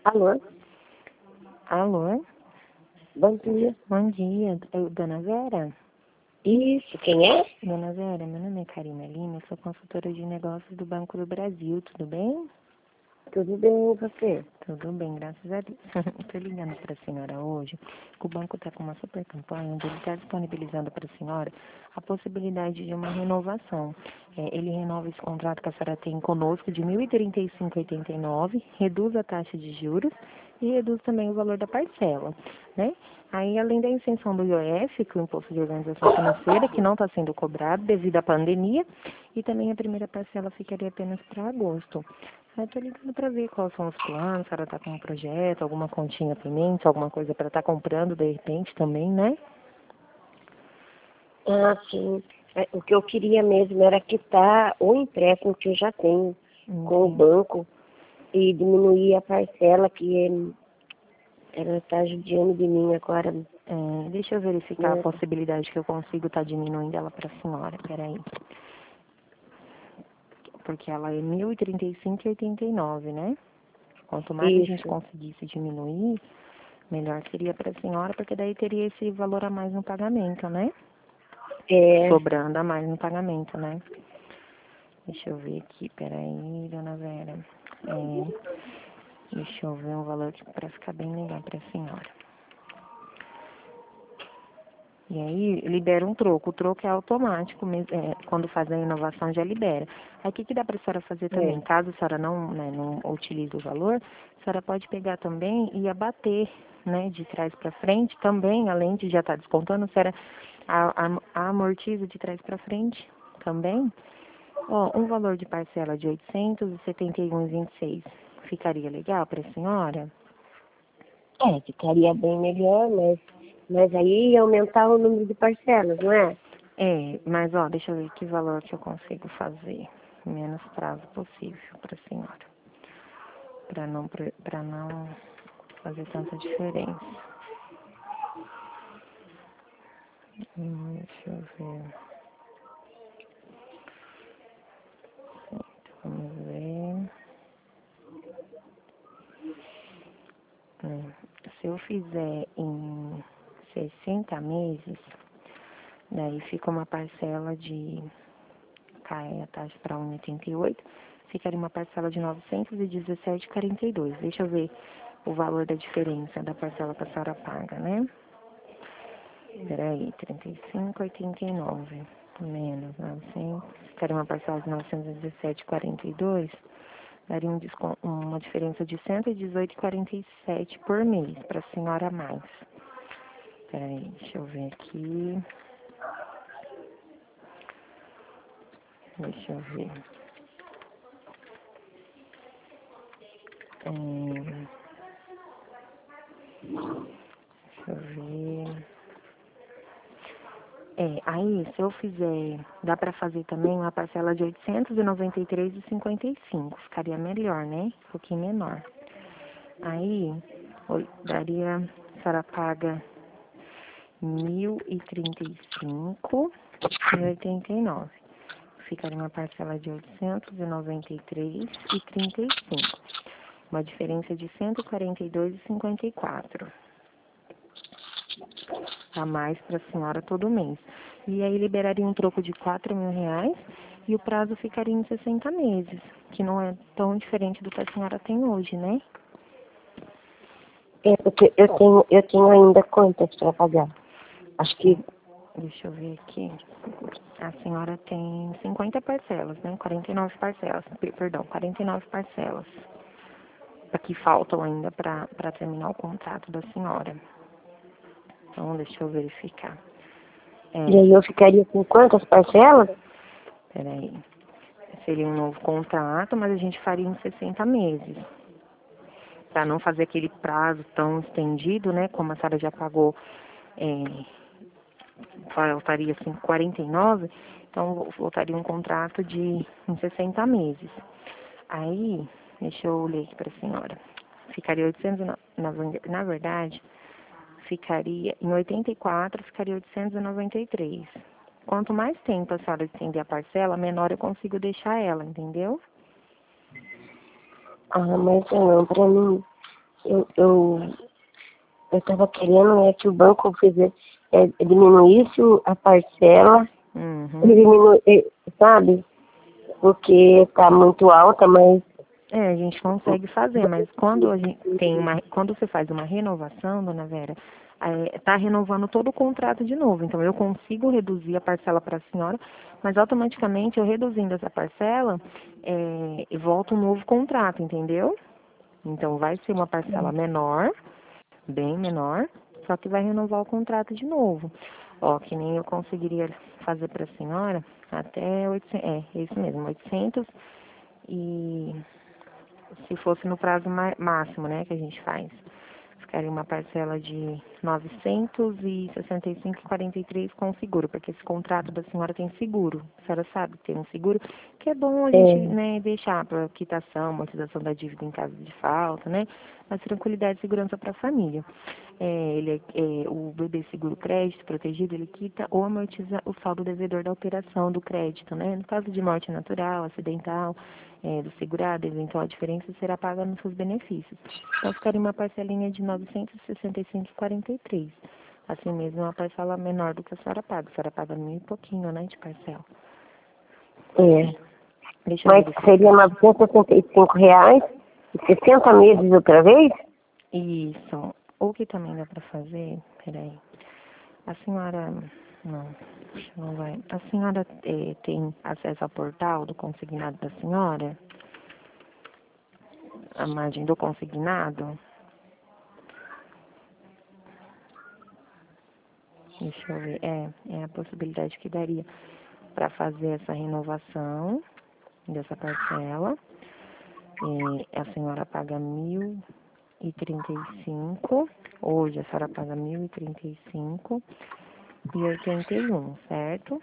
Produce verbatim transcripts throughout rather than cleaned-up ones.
Alô? Alô? Bom dia. Bom dia, é Dona Vera? Isso, quem é? Dona Vera, meu nome é Karina Lima, eu sou consultora de negócios do Banco do Brasil, tudo bem? Tudo bem, e você? Tudo bem, graças a Deus. Estou ligando para a senhora hoje, que o banco está com uma super campanha, onde ele está disponibilizando para a senhora a possibilidade de uma renovação. É, ele renova esse contrato que a senhora tem conosco de mil e trinta e cinco reais e oitenta e nove centavos, reduz a taxa de juros e reduz também o valor da parcela, né? Aí, além da isenção do I O F, que é o Imposto de Organização Financeira, que não está sendo cobrado devido à pandemia, e também a primeira parcela ficaria apenas para agosto. Eu tô ligando para ver quais são os planos, se a senhora tá com um projeto, alguma continha pendente, alguma coisa para estar comprando de repente também, né? Ah, sim. É, o que eu queria mesmo era quitar o empréstimo que eu já tenho com o Enfim, banco e diminuir a parcela que ele, ela está judiando de mim agora, é, deixa eu verificar a né? possibilidade que eu consigo estar diminuindo ela para a senhora, peraí. Porque ela é mil e trinta e cinco reais e oitenta e nove centavos, né? Quanto mais a gente Isso. conseguisse diminuir, melhor seria para a senhora, porque daí teria esse valor a mais no pagamento, né? É, Sobrando a mais no pagamento, né? Deixa eu ver aqui, peraí, dona Vera. É, deixa eu ver um valor aqui para ficar bem legal para a senhora. E aí libera um troco. O troco é automático, mes- é, quando faz a inovação já libera. Aí o que, que dá para a senhora fazer também? é. Caso a senhora não, né, não utilize o valor, a senhora pode pegar também e abater, né, de trás para frente também, além de já estar descontando, a senhora a, a, amortiza de trás para frente também. Ó, um valor de parcela de oitocentos e setenta e um reais e vinte e seis centavos. Ficaria legal para a senhora? É, ficaria bem melhor, mas, mas aí ia aumentar o número de parcelas, não é? É, mas ó, deixa eu ver que valor que eu consigo fazer. Menos prazo possível para a senhora. Para não, para não fazer tanta diferença. Hum, deixa eu ver. Vamos ver. Hum, se eu fizer em sessenta meses, daí fica uma parcela de, cai a taxa para um vírgula oitenta e oito, ficaria uma parcela de novecentos e dezessete reais e quarenta e dois centavos. Deixa eu ver o valor da diferença da parcela que a senhora paga, né? Peraí, trinta e cinco reais e oitenta e nove centavos menos novecentos, ficaria uma parcela de novecentos e dezessete reais e quarenta e dois centavos, daria um desconto, uma diferença de cento e dezoito reais e quarenta e sete centavos por mês para a senhora a mais. Peraí, deixa eu ver aqui. Deixa eu ver. Hum, deixa eu ver. É, aí, se eu fizer, dá para fazer também uma parcela de oitocentos e noventa e três reais e cinquenta e cinco. Ficaria melhor, né? Um pouquinho menor. Aí, oi, daria, a senhora paga mil e trinta e cinco reais e oitenta e nove centavos. Ficaria uma parcela de oitocentos e noventa e três reais e trinta e cinco centavos. Uma diferença de cento e quarenta e dois reais e cinquenta e quatro centavos. A mais para a senhora todo mês. E aí liberaria um troco de quatro mil reais e o prazo ficaria em sessenta meses, que não é tão diferente do que a senhora tem hoje, né? É, porque eu tenho, eu tenho ainda contas para pagar. Acho que Deixa eu ver aqui. A senhora tem cinquenta parcelas, né? quarenta e nove parcelas, perdão, quarenta e nove parcelas. Aqui faltam ainda para terminar o contrato da senhora. Então, deixa eu verificar. e É, aí eu ficaria com quantas parcelas? peraí. Seria um novo contrato, mas a gente faria em sessenta meses. Para não fazer aquele prazo tão estendido, né? Como a senhora já pagou, é, faltaria assim quarenta e nove, então voltaria um contrato de em sessenta meses. Aí, deixa eu ler aqui para a senhora. Ficaria oitocentos, na, na verdade, ficaria em oitenta e quatro, ficaria oitocentos e noventa e três. Quanto mais tempo a senhora estender a parcela, menor eu consigo deixar ela, entendeu? Ah, mas não, para mim, eu, eu, eu tava querendo é, que o banco fizesse, é, diminuísse o- a parcela, Uhum. diminui, é, sabe? Porque tá muito alta, mas É, a gente consegue fazer, mas quando a gente tem uma, quando você faz uma renovação, dona Vera, está renovando todo o contrato de novo. Então eu consigo reduzir a parcela para a senhora, mas automaticamente eu reduzindo essa parcela, é, e volta um novo contrato, entendeu? Então vai ser uma parcela menor, bem menor, só que vai renovar o contrato de novo. Ó, que nem eu conseguiria fazer para a senhora até oitocentos, é, isso mesmo, oitocentos e se fosse no prazo ma- máximo, né, que a gente faz, ficaria uma parcela de novecentos e sessenta e cinco e quarenta e três com seguro, porque esse contrato da senhora tem seguro. A senhora sabe que tem um seguro, que é bom a gente, é, né, deixar para quitação, amortização da dívida em caso de falta, né, mas tranquilidade e segurança para a família. É, ele é, é, o B B Seguro Crédito Protegido, ele quita ou amortiza o saldo devedor da operação do crédito, né? No caso de morte natural, acidental, é, do segurado, então a diferença será paga nos seus benefícios. Então ficaria uma parcelinha de novecentos e sessenta e cinco e quarenta e três. Assim mesmo, uma parcela menor do que a senhora paga. A senhora paga mil e pouquinho, né, de parcela. é. Deixa eu Mas seria verificar. novecentos e sessenta e cinco reais e sessenta meses outra vez? Isso. O que também dá para fazer, peraí. A senhora, não, não vai. A senhora eh, tem acesso ao portal do consignado da senhora? A margem do consignado? Deixa eu ver. É, é a possibilidade que daria para fazer essa renovação dessa parcela. E a senhora paga mil e trinta e cinco. Hoje a senhora paga mil e trinta e cinco e oitenta e um, certo?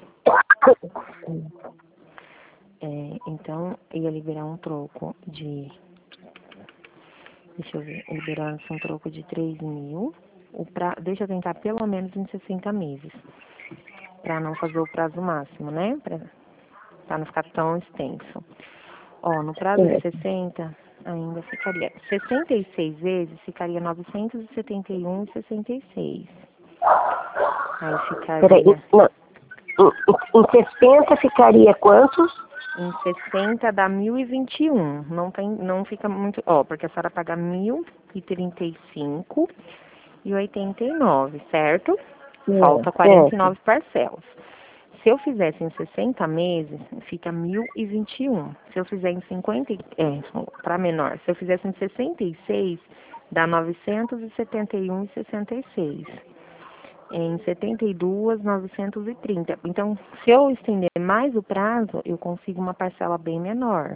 É, então, ia liberar um troco de, deixa eu ver, liberando um troco de três mil, o pra, deixa eu tentar pelo menos em sessenta meses, para não fazer o prazo máximo, né? Para não ficar tão extenso. Ó, no prazo de É. sessenta, ainda ficaria, sessenta e seis vezes, ficaria novecentos e setenta e um e sessenta e seis. Aí Peraí, ficaria, não. Em, em, em sessenta ficaria quantos? em sessenta dá mil e vinte e um. Não tem, não fica muito, ó, porque a senhora paga mil e trinta e cinco e oitenta e nove, certo? É, Falta quarenta e certo. nove parcelas. Se eu fizesse em sessenta meses, fica mil e vinte e um. Se eu fizer em cinquenta, é, para menor. Se eu fizesse em sessenta e seis, dá novecentos e setenta e um e sessenta e seis. Em setenta e dois, novecentos e trinta. Então, se eu estender mais o prazo, eu consigo uma parcela bem menor.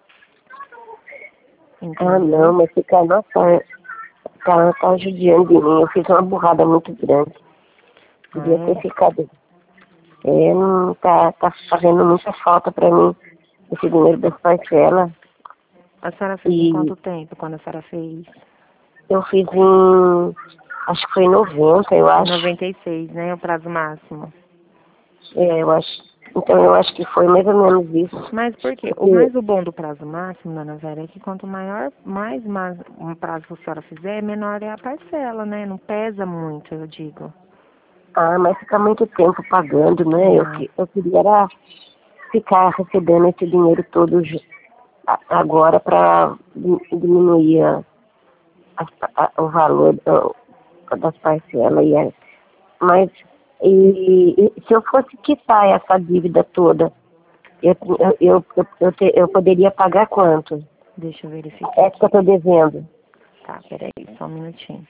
Ah, não, Entendeu? mas fica, nossa, tá, tá judiando de mim. Eu fiz uma burrada muito grande. Ah, Podia ter é? ficado. É, não tá, tá fazendo muita falta pra mim esse dinheiro das parcelas. A senhora fez em E quanto tempo quando a senhora fez? eu fiz em, acho que foi em noventa, eu Em acho. noventa e seis, né? O prazo máximo. É, eu acho. Então eu acho que foi mais ou menos isso. Mas por quê? O Porque, mais o bom do prazo máximo, dona Vera, é que quanto maior, mais, mais um prazo que a senhora fizer, menor é a parcela, né? Não pesa muito, eu digo. ah, mas fica muito tempo pagando, né? Eu, Ah, que- eu queria era ficar recebendo esse dinheiro todo ju- a- agora para diminuir a, a- a- o valor do- das parcelas. E a- mas e, e se eu fosse quitar essa dívida toda, eu, eu, eu, eu, eu, te- eu poderia pagar quanto? deixa eu verificar É que eu aqui. estou devendo. Tá, peraí, só um minutinho.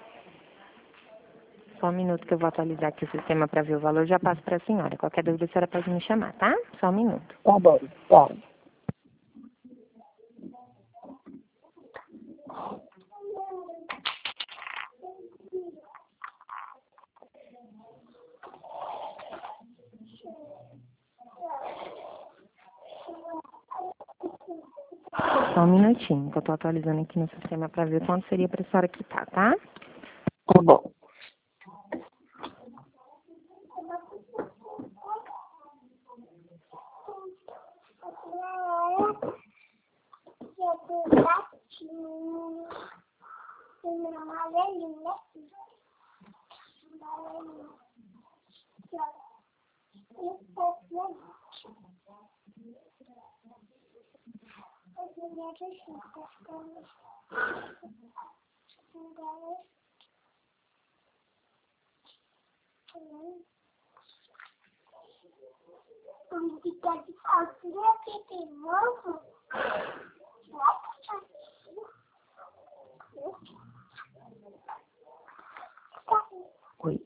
Só um minuto que eu vou atualizar aqui o sistema para ver o valor, já passo para a senhora. Qualquer dúvida, a senhora pode me chamar, tá? Só um minuto. Tá bom, tá. Só um minutinho, que eu tô atualizando aqui no sistema para ver quanto seria para a senhora quitar, tá? Tá bom. amarelinho, né? Amarelinho. E o povo, né? As mulheres assim, tá ficando... Agora... Um fica de calcinha aqui de novo. Oi.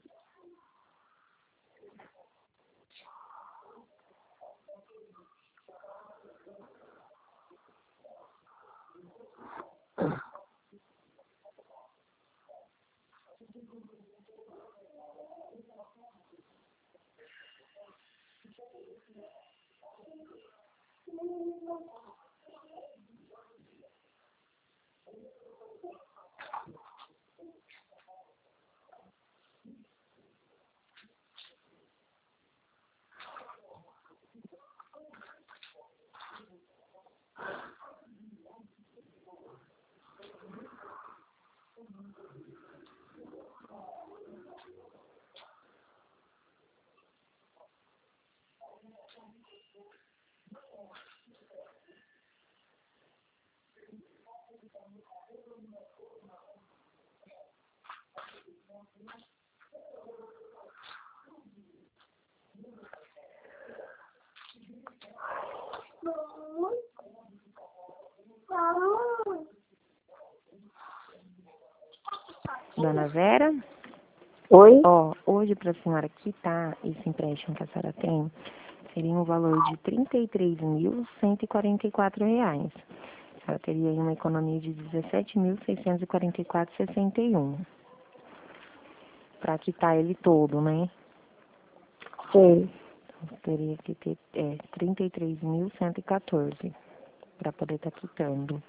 Dona Vera? Oi? Ó, hoje para a senhora quitar esse empréstimo que a senhora tem, seria um valor de trinta e três mil cento e quarenta e quatro reais. A senhora teria aí uma economia de dezessete mil seiscentos e quarenta e quatro reais e sessenta e um centavos. Para quitar ele todo, né? Sim. Então, teria que ter é, trinta e três mil cento e quatorze para poder estar tá quitando.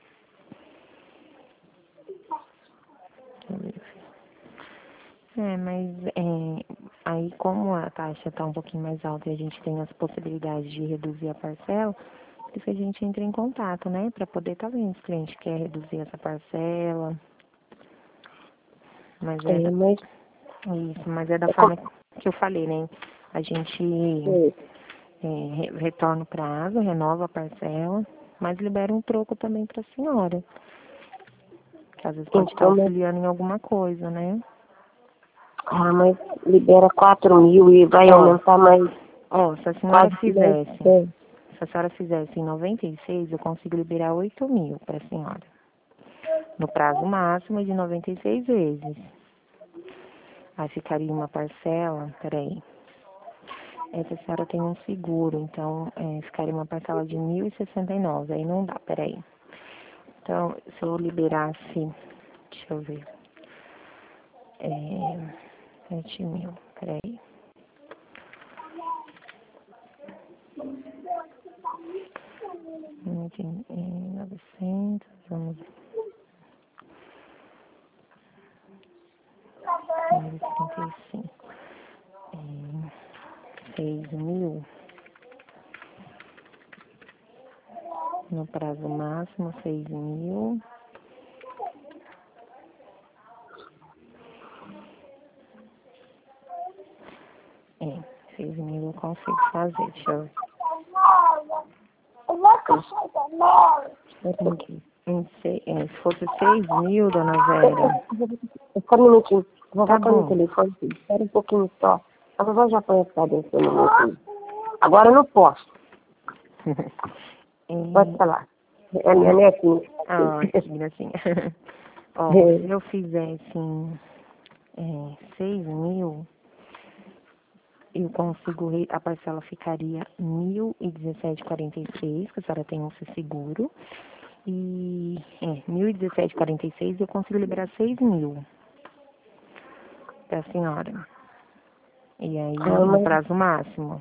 É, mas é, aí como a taxa está um pouquinho mais alta e a gente tem as possibilidades de reduzir a parcela, por isso a gente entra em contato, né? Para poder estar tá vendo se o cliente quer reduzir essa parcela. Mas é, É, da, mas... isso, mas é da Eu forma que eu falei, né? A gente comprei. é, re- retorna o prazo, renova a parcela, mas libera um troco também para a senhora. Que às vezes pode estar Então, mas... auxiliando em alguma coisa, né? Ah, mas libera quatro mil e vai Ó, aumentar mais ó, se a senhora quase dez fizesse, por cento. se a senhora fizesse em noventa e seis, eu consigo liberar oito mil para a senhora. No prazo máximo de noventa e seis vezes. Aí ficaria uma parcela, peraí. É que a senhora tem um seguro, então é, ficaria uma parcela de mil e sessenta e nove. Aí não dá, peraí. Então, se eu liberasse, deixa eu ver. É, sete mil, peraí. Hum, tem, é, novecentos, vamos ver. trinta e cinco. É, seis mil. No prazo máximo, seis mil. É, seis mil eu consigo fazer, deixa eu ver. Eu vou caçar da Mel. Espera um pouquinho. Em se, é, se fosse seis mil, dona Vera, Só um minutinho. Vou tá voltar no bom. telefone. Filho. Espera um pouquinho só. A vovó já põe essa cabeça no meu filho. Agora eu não posso. Pode É, falar. É a minha netinha. ah, que gracinha. Ó, se eu fizesse em é, seis mil, eu consigo, re- a parcela ficaria mil e dezessete e quarenta e seis, que a senhora tem um seguro. E é, mil e dezessete e quarenta e seis eu consigo liberar seis mil para a senhora. E aí, Ah, no mas... prazo máximo.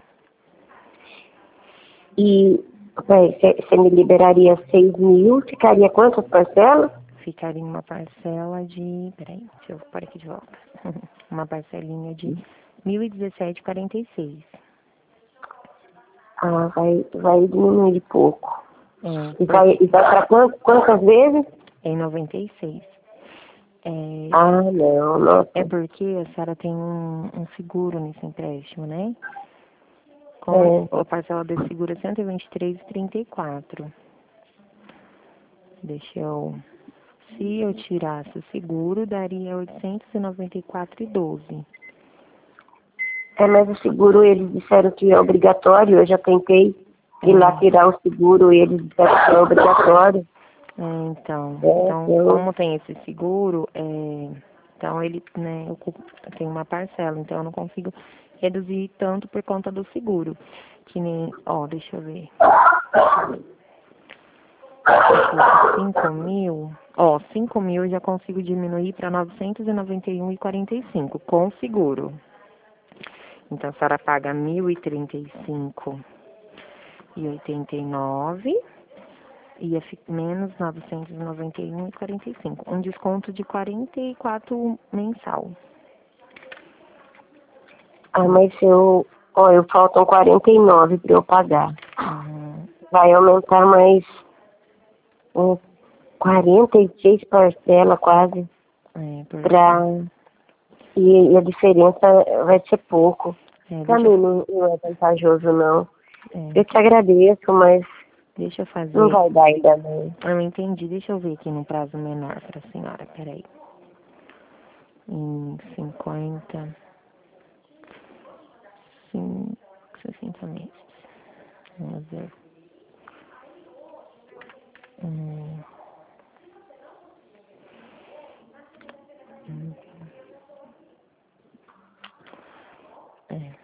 E você me liberaria seis mil, ficaria quantas parcelas? Ficaria uma parcela de. Peraí, deixa eu pôr aqui de volta. Uma parcelinha de mil e dezessete e quarenta e seis. Ah, vai, vai diminuir pouco. É, E por- vai, e vai para quantas, quantas vezes? em noventa e seis. É, Ah, não, nossa. é porque a senhora tem um, um seguro nesse empréstimo, né? Com É. a parcela desse seguro é cento e vinte e três reais e trinta e quatro centavos. Deixa eu... Se eu tirasse o seguro, daria oitocentos e noventa e quatro reais e doze centavos. É, mas o seguro, eles disseram que é obrigatório, eu já tentei ir lá tirar o seguro e eles disseram que é obrigatório. É, então, É, então eu... como tem esse seguro, é, então ele, né, eu tem uma parcela, então eu não consigo reduzir tanto por conta do seguro. Que nem, ó, deixa eu ver. cinco mil, ó, cinco mil eu já consigo diminuir para novecentos e noventa e um reais e quarenta e cinco com seguro. Então a senhora paga mil e trinta e cinco reais e oitenta e nove centavos. Ia ficar menos novecentos e noventa e um reais e quarenta e cinco. Um desconto de quarenta e quatro mensal. Ah, mas eu... Ó, eu faltam quarenta e nove para eu pagar. Uhum. Vai aumentar mais um, quarenta e seis parcelas quase. É, porque... Pra... E, e a diferença vai ser pouco. É, Pra deixa mim eu... não, não é vantajoso, não. É, Eu te agradeço, mas deixa eu não fazer... vai dar ainda, não. Eu entendi. Deixa eu ver aqui no prazo menor para a senhora. Peraí. Em cinquenta... Sim, sessenta meses. Vamos ver. Hum. Hum. É.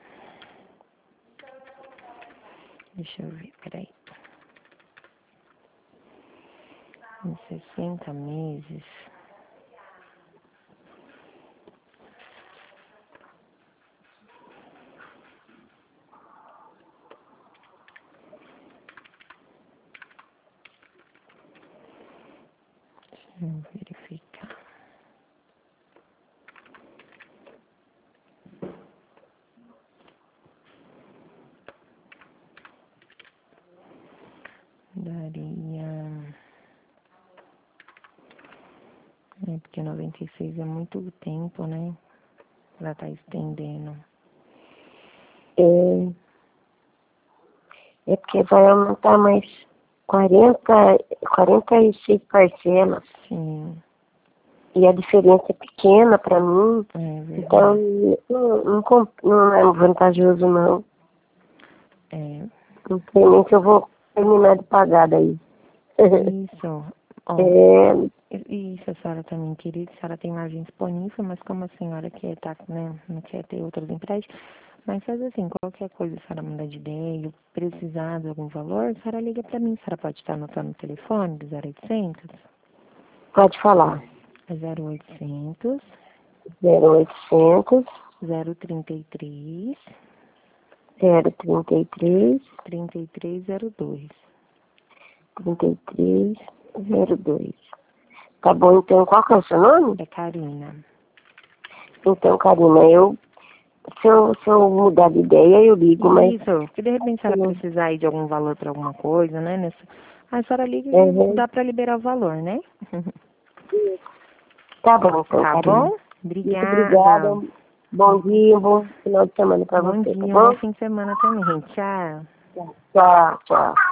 Deixa eu ver, peraí. Em sessenta meses. Deixa eu verificar. Daria. É porque noventa e seis é muito tempo, né? Ela tá estendendo. É, é porque vai aumentar mais quarenta, quarenta e seis parcelas. Sim, E a diferença é pequena pra mim. é verdade. Então, não, não, comp- não é vantajoso, não. É. Não sei nem se eu vou terminar de pagar daí. Isso. Ó, É, isso a senhora também queria, a senhora tem margem disponível, mas como a senhora quer tá, né, não quer ter outros empréstimos, mas faz assim, qualquer coisa a senhora manda de ideia, precisar de algum valor, a senhora liga pra mim, a senhora pode estar anotando o telefone do zero oitocentos? pode falar. É zero oitocentos, zero oitocentos, zero trinta e três, zero trinta e três, trinta e três zero dois. trinta e três, zero dois. Tá bom, então qual que é o seu nome? É Karina. Então, Karina, eu se, eu, se eu mudar de ideia, eu ligo, mas... Isso, porque de repente a senhora precisar aí de algum valor pra alguma coisa, né? Nessa... A senhora liga e Uhum. dá pra liberar o valor, né? Tá bom, então, Tá Karina. bom? Muito obrigada. Obrigada. Bom dia, bom final de semana pra Bom você, tá dia, um bom bom? fim de semana também. Tchau. Tchau, tchau.